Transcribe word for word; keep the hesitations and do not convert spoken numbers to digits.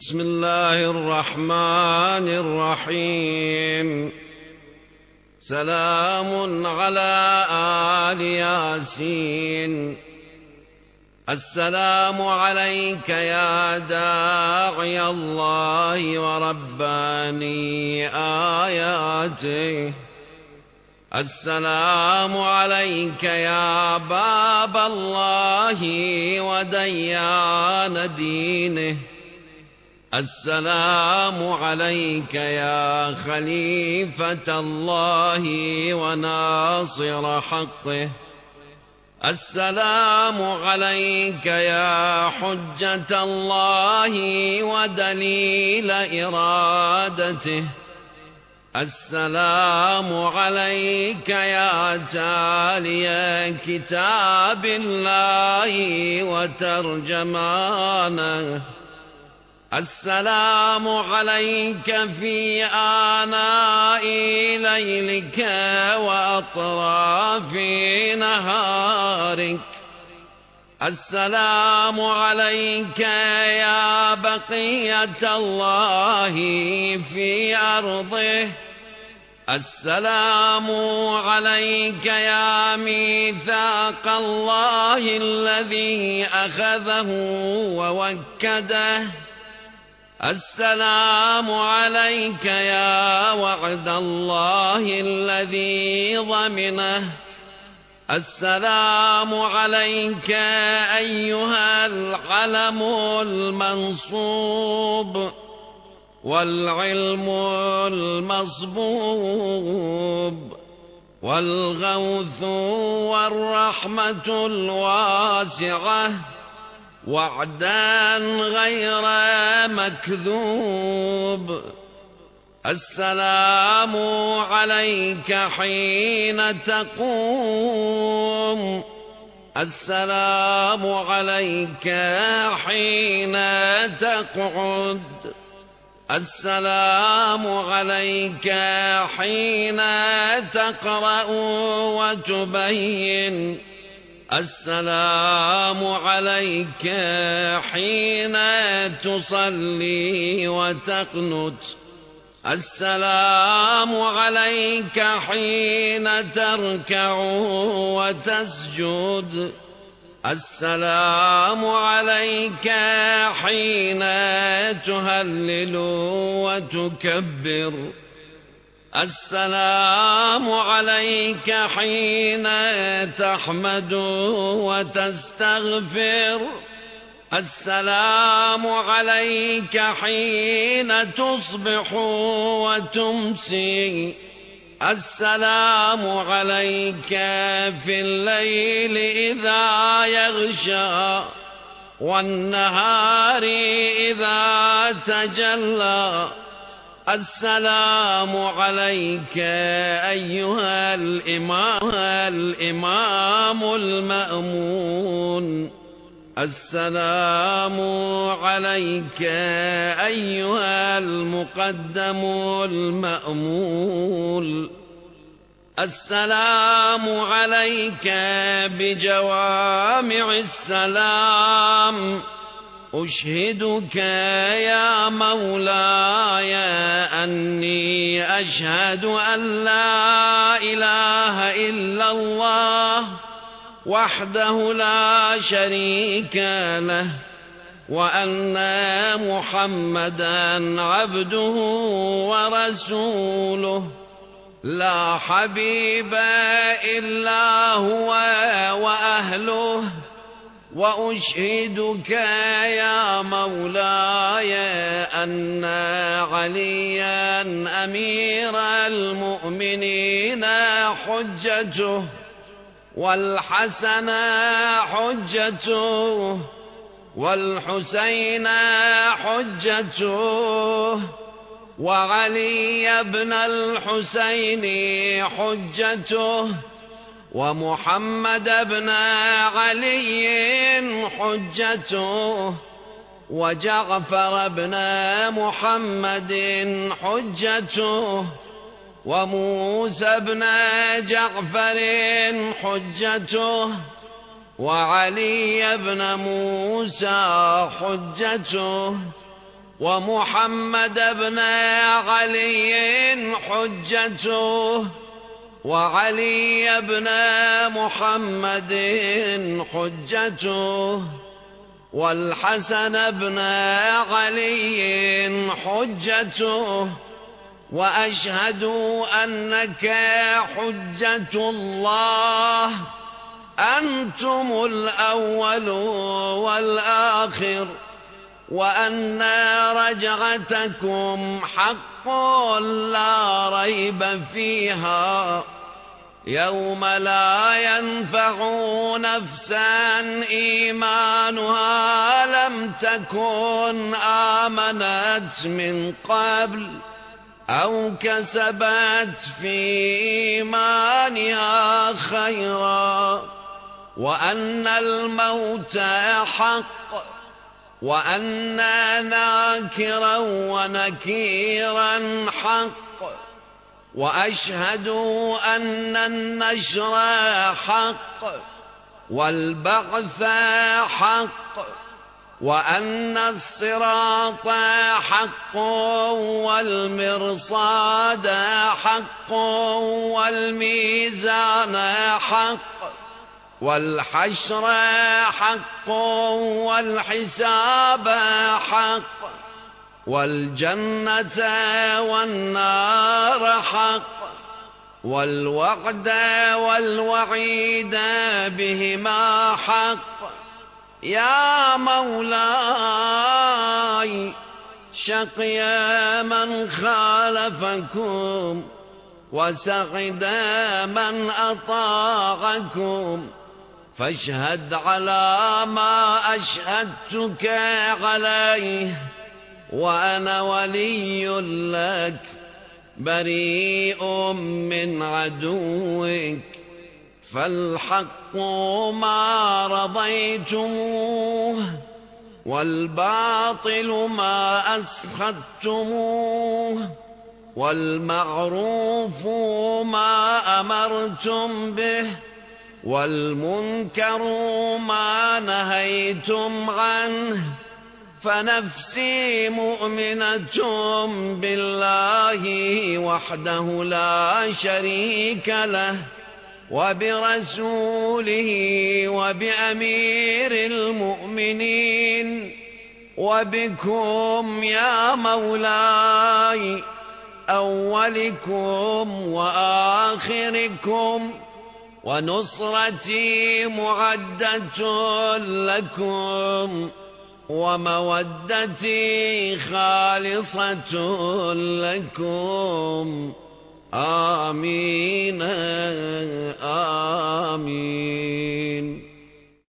بسم الله الرحمن الرحيم. سلام على آل ياسين. السلام عليك يا داعي الله ورباني آياته. السلام عليك يا باب الله وديان دينه. السلام عليك يا خليفة الله وناصر حقه. السلام عليك يا حجة الله ودليل إرادته. السلام عليك يا تالي كتاب الله وترجمانه. السلام عليك في آناء ليلك وأطراف نهارك. السلام عليك يا بقية الله في أرضه. السلام عليك يا ميثاق الله الذي أخذه ووكده. السلام عليك يا وعد الله الذي ضمنه. السلام عليك أيها العلم المنصوب والعلم المصبوب والغوث والرحمة الواسعة، وعدا غير مكذوب. السلام عليك حين تقوم. السلام عليك حين تقعد. السلام عليك حين تقرأ وتبين. السلام عليك حين تصلي وتقنت. السلام عليك حين تركع وتسجد. السلام عليك حين تهلل وتكبر. السلام عليك حين تحمد وتستغفر. السلام عليك حين تصبح وتمسي. السلام عليك في الليل إذا يغشى والنهار إذا تجلى. السلام عليك أيها الإمام الإمام المأمون. السلام عليك أيها المقدم المأمول. السلام عليك بجوامع السلام. أشهدك يا مولاي أني أشهد أن لا إله إلا الله وحده لا شريك له، وأن محمدا عبده ورسوله، لا حبيب إلا هو وأهله. وأشهدك يا مولاي أن عليا أمير المؤمنين حجته، والحسن حجته، والحسين حجته، وعلي بن الحسين حجته، ومحمد بن علي حجته، وجعفر بن محمد حجته، وموسى بن جعفر حجته، وعلي بن موسى حجته، ومحمد بن علي حجته وعلي بن محمد حجته والحسن بن علي حجته وأشهد أنك حجة الله أنتم الأول والآخر وأن رجعتكم حق لا ريب فيها يوم لا ينفع نفسا إيمانها لم تكن آمنت من قبل أو كسبت في إيمانها خيرا وأن الموت حق وأن ناكرا ونكيرا حق وأشهد أن النشر حق والبعث حق وأن الصراط حق والمرصاد حق والميزان حق والحشر حق والحساب حق والجنة والنار حق والوعد والوعيد بهما حق يا مولاي شقي من خالفكم وسعد من أطاعكم فاشهد على ما أشهدتك عليه وأنا ولي لك بريء من عدوك فالحق ما رضيتموه والباطل ما أسخطتموه والمعروف ما أمرتم به والمنكر ما نهيتم عنه فنفسي مؤمنة بالله وحده لا شريك له وبرسوله وبأمير المؤمنين وبكم يا مولاي أولكم وآخركم ونصرتي معدة لكم ومودتي خالصة لكم آمين.